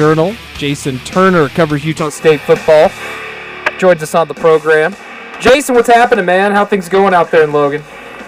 Herald-Journal. Jason Turner covers Utah State football. Joins us on the program. Jason, what's happening, man? How things going out there in Logan?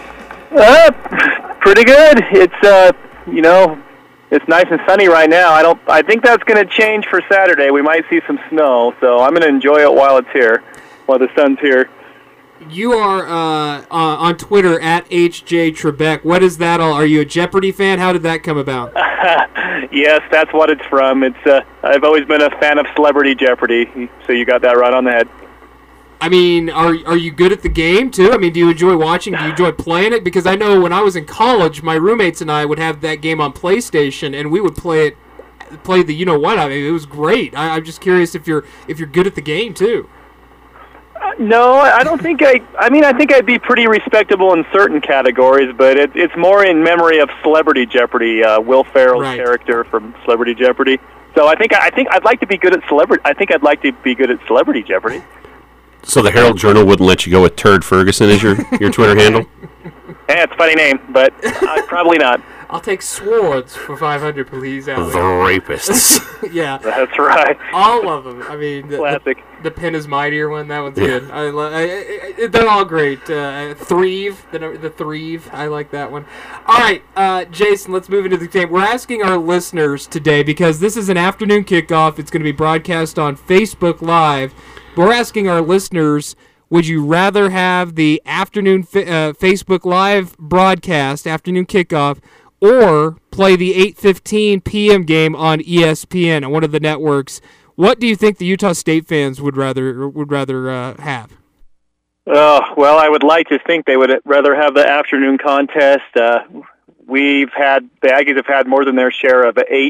Pretty good. It's it's nice and sunny right now. I think that's going to change for Saturday. We might see some snow, so I'm going to enjoy it while it's here, while the sun's here. You are on Twitter at HJ Trebek. What is that all? Are you a Jeopardy fan? How did that come about? Yes, that's what it's from. It's I've always been a fan of Celebrity Jeopardy, so you got that right on the head. I mean, are you good at the game, too? I mean, do you enjoy watching? Do you enjoy playing it? Because I know when I was in college, my roommates and I would have that game on PlayStation, and we would play the you-know-what. I mean, it was great. I'm just curious if you're good at the game, too. No, I don't think I mean, I think I'd be pretty respectable in certain categories, but it's more in memory of Celebrity Jeopardy, Will Ferrell's character from Celebrity Jeopardy. So I think I'd like to be good at Celebrity. I think I'd like to be good at Celebrity Jeopardy. So the Herald-Journal wouldn't let you go with Turd Ferguson as your Twitter handle? It's a funny name, but probably not. I'll take Swords for 500, please. Alex. The rapists. Yeah. That's right. All of them. I mean, classic. The Pen is Mightier one, that one's good. They're all great. Threve, the Threve, I like that one. All right, Jason, let's move into the game. We're asking our listeners today, because this is an afternoon kickoff. It's going to be broadcast on Facebook Live. We're asking our listeners, would you rather have the afternoon Facebook Live broadcast, afternoon kickoff, or play the 8:15 p.m. game on ESPN on one of the networks? What do you think the Utah State fans would rather have? Well, I would like to think they would rather have the afternoon contest. The Aggies have had more than their share of 8:15,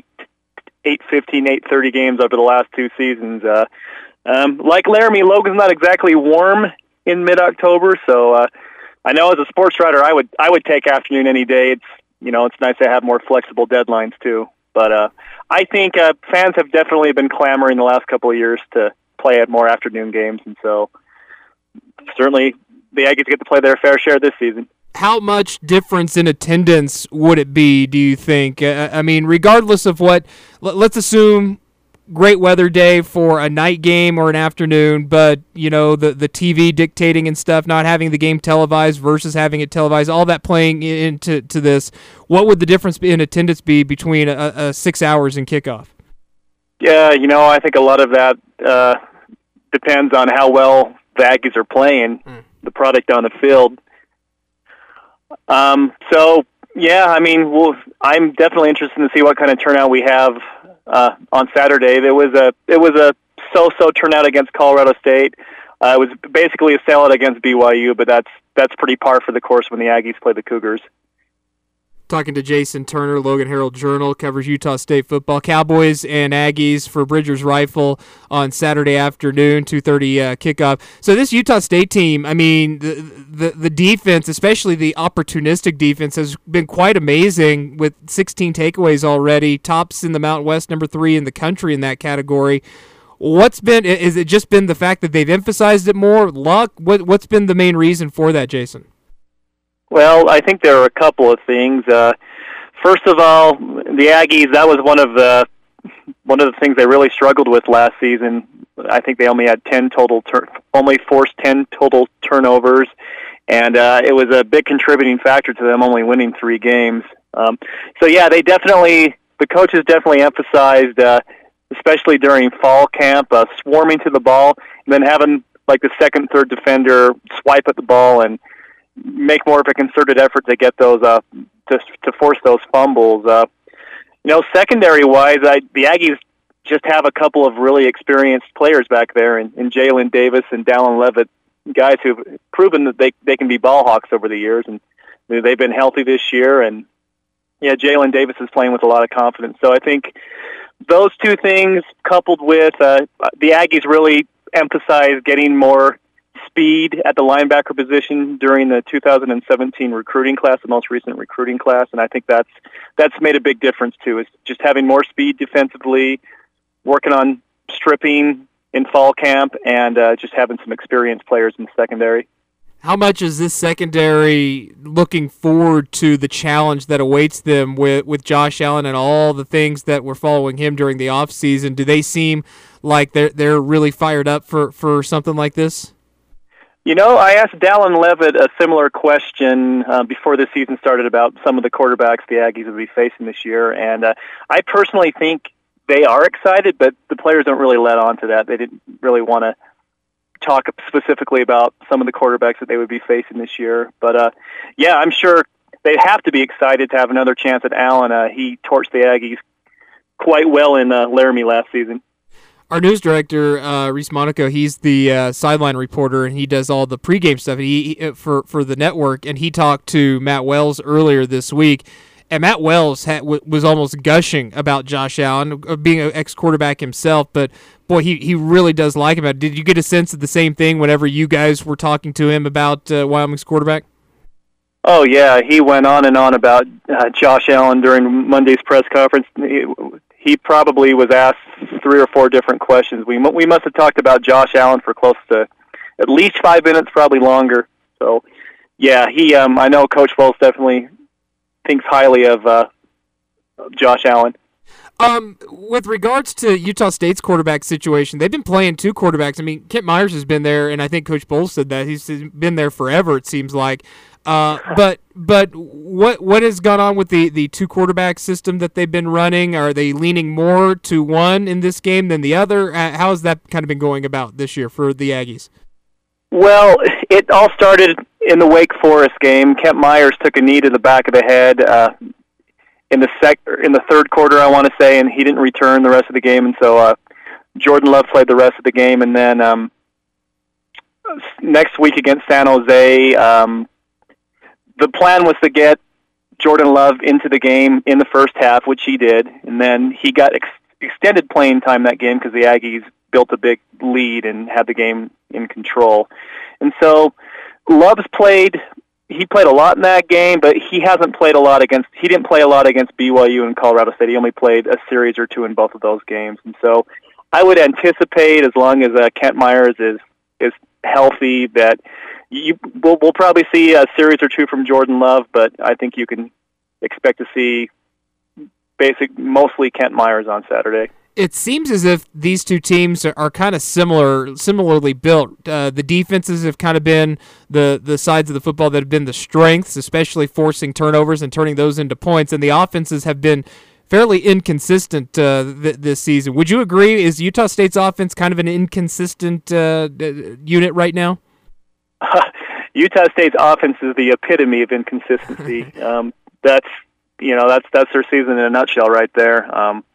8:30 games over the last two seasons. Like Laramie, Logan's not exactly warm in mid-October, so I know as a sports writer, I would take afternoon any day. It's nice to have more flexible deadlines too. But I think fans have definitely been clamoring the last couple of years to play at more afternoon games, and so certainly the Aggies get to play their fair share this season. How much difference in attendance would it be, do you think? I mean, regardless of what, let's assume great weather day for a night game or an afternoon, but the TV dictating and stuff, not having the game televised versus having it televised, all that playing into this, what would the difference in attendance be between a 6 hours and kickoff? Yeah, I think a lot of that depends on how well the Aggies are playing, the product on the field. So yeah, I mean, I'm definitely interested to see what kind of turnout we have on Saturday. It was a so-so turnout against Colorado State. It was basically a sellout against BYU, but that's pretty par for the course when the Aggies play the Cougars. Talking to Jason Turner, Logan Herald-Journal, covers Utah State football. Cowboys and Aggies for Bridger's Rifle on Saturday afternoon, 2:30 kickoff. So this Utah State team, I mean, the defense, especially the opportunistic defense, has been quite amazing with 16 takeaways already. Tops in the Mountain West, number 3 in the country in that category. Is it just been the fact that they've emphasized it more? Luck? What's been the main reason for that, Jason? Well, I think there are a couple of things. First of all, the Aggies, that was one of the things they really struggled with last season. I think they only had only forced 10 total turnovers, and it was a big contributing factor to them only winning 3 games. So yeah, the coaches definitely emphasized, especially during fall camp, swarming to the ball, and then having like the second, third defender swipe at the ball and make more of a concerted effort to get those to force those fumbles. Secondary-wise, the Aggies just have a couple of really experienced players back there in Jalen Davis and Dallin Levitt, guys who've proven that they can be ball hawks over the years, and they've been healthy this year. And yeah, Jalen Davis is playing with a lot of confidence. So I think those two things, coupled with the Aggies, really emphasize getting more speed at the linebacker position during the 2017 recruiting class, the most recent recruiting class, and I think that's made a big difference too. Is just having more speed defensively, working on stripping in fall camp, and just having some experienced players in the secondary. How much is this secondary looking forward to the challenge that awaits them with Josh Allen and all the things that were following him during the offseason? Do they seem like they're really fired up for something like this? I asked Dallin Levitt a similar question before the season started about some of the quarterbacks the Aggies will be facing this year, and I personally think they are excited, but the players don't really let on to that. They didn't really want to talk specifically about some of the quarterbacks that they would be facing this year. But, yeah, I'm sure they have to be excited to have another chance at Allen. He torched the Aggies quite well in Laramie last season. Our news director, Reese Monaco, he's the sideline reporter, and he does all the pregame stuff for the network, and he talked to Matt Wells earlier this week. And Matt Wells was almost gushing about Josh Allen, being an ex-quarterback himself, but boy, he really does like him. Did you get a sense of the same thing whenever you guys were talking to him about Wyoming's quarterback? Oh, yeah. He went on and on about Josh Allen during Monday's press conference. He probably was asked 3 or 4 different questions. We must have talked about Josh Allen for close to at least 5 minutes, probably longer. So, yeah, I know Coach Wells definitely thinks highly of Josh Allen. With regards to Utah State's quarterback situation, they've been playing 2 quarterbacks. I mean, Kent Myers has been there, and I think Coach Bowles said that he's been there forever. It seems like. But what has gone on with the 2 quarterback system that they've been running? Are they leaning more to one in this game than the other? How has that kind of been going about this year for the Aggies? Well, it all started in the Wake Forest game. Kent Myers took a knee to the back of the head in the third quarter, I want to say, and he didn't return the rest of the game. And so Jordan Love played the rest of the game. And then next week against San Jose, the plan was to get Jordan Love into the game in the first half, which he did, and then he got extended playing time that game because the Aggies built a big lead and had the game in control. And so Love's played a lot in that game, but he didn't play a lot against BYU and Colorado State. He only played a series or 2 in both of those games. And so I would anticipate, as long as Kent Myers is healthy, that we'll probably see a series or 2 from Jordan Love, but I think you can expect to see mostly Kent Myers on Saturday. It seems as if these 2 teams are kind of similarly built. The defenses have kind of been the sides of the football that have been the strengths, especially forcing turnovers and turning those into points, and the offenses have been fairly inconsistent this season. Would you agree? Is Utah State's offense kind of an inconsistent unit right now? Utah State's offense is the epitome of inconsistency. That's their season in a nutshell right there.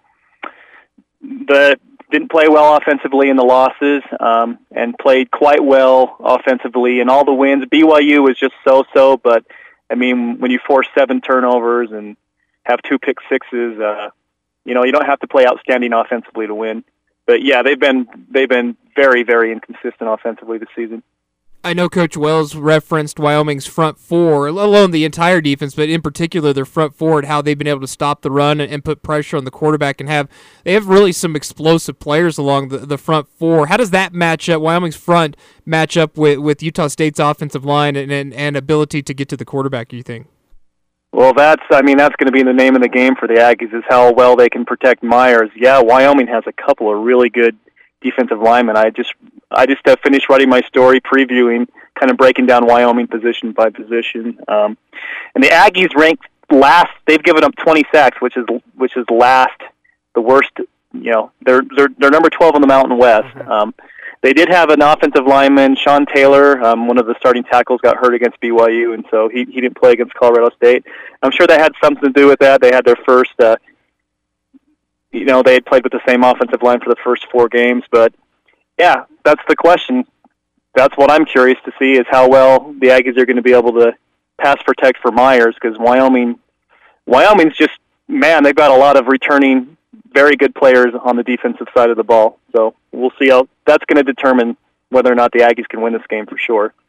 Didn't play well offensively in the losses, and played quite well offensively in all the wins. BYU was just so-so, but I mean, when you force 7 turnovers and have 2 pick sixes, you don't have to play outstanding offensively to win. But yeah, they've been very, very inconsistent offensively this season. I know Coach Wells referenced Wyoming's front 4, let alone the entire defense, but in particular their front 4 and how they've been able to stop the run and put pressure on the quarterback, and they have really some explosive players along the front 4. How does that match up, Wyoming's front match up with Utah State's offensive line and ability to get to the quarterback, do you think? Well, that's going to be the name of the game for the Aggies, is how well they can protect Myers. Yeah, Wyoming has a couple of really good defensive linemen. I just finished writing my story previewing, kind of breaking down Wyoming position by position. And the Aggies ranked last. They've given up 20 sacks, which is last, the worst. They're number 12 in the Mountain West. They did have an offensive lineman, Sean Taylor, one of the starting tackles, got hurt against BYU, and so he didn't play against Colorado State. I'm sure that had something to do with that. They had their first. They had played with the same offensive line for the first 4 games, but yeah, that's the question. That's what I'm curious to see, is how well the Aggies are going to be able to pass protect for Myers, because Wyoming's just, they've got a lot of returning very good players on the defensive side of the ball. So we'll see how that's going to determine whether or not the Aggies can win this game for sure.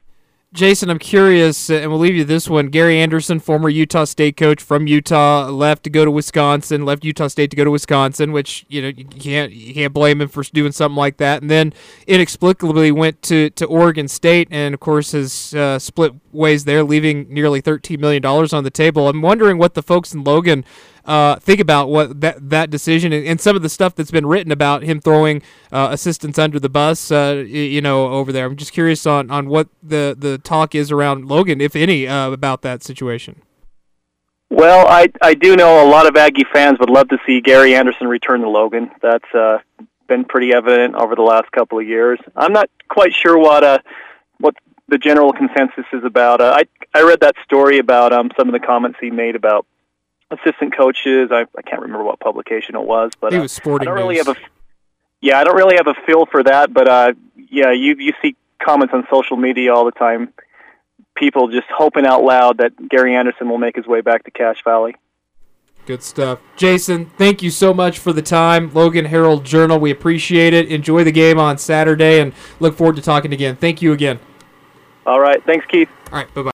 Jason, I'm curious, and we'll leave you this one. Gary Anderson, former Utah State coach from Utah, left to go to Wisconsin. Left Utah State to go to Wisconsin, which you can't blame him for doing something like that. And then inexplicably went to Oregon State, and of course has split ways there, leaving nearly $13 million on the table. I'm wondering what the folks in Logan think about what that decision and some of the stuff that's been written about him throwing assistants under the bus, over there. I'm just curious on what the talk is around Logan, if any, about that situation. Well, I do know a lot of Aggie fans would love to see Gary Anderson return to Logan. That's been pretty evident over the last couple of years. I'm not quite sure what the general consensus is about. I read that story about some of the comments he made about assistant coaches. I can't remember what publication it was, but it was Sporting I don't really News. I don't really have a feel for that. But you see comments on social media all the time. People just hoping out loud that Gary Anderson will make his way back to Cache Valley. Good stuff. Jason, thank you so much for the time. Logan Herald Journal, we appreciate it. Enjoy the game on Saturday and look forward to talking again. Thank you again. All right. Thanks, Keith. All right. Bye-bye.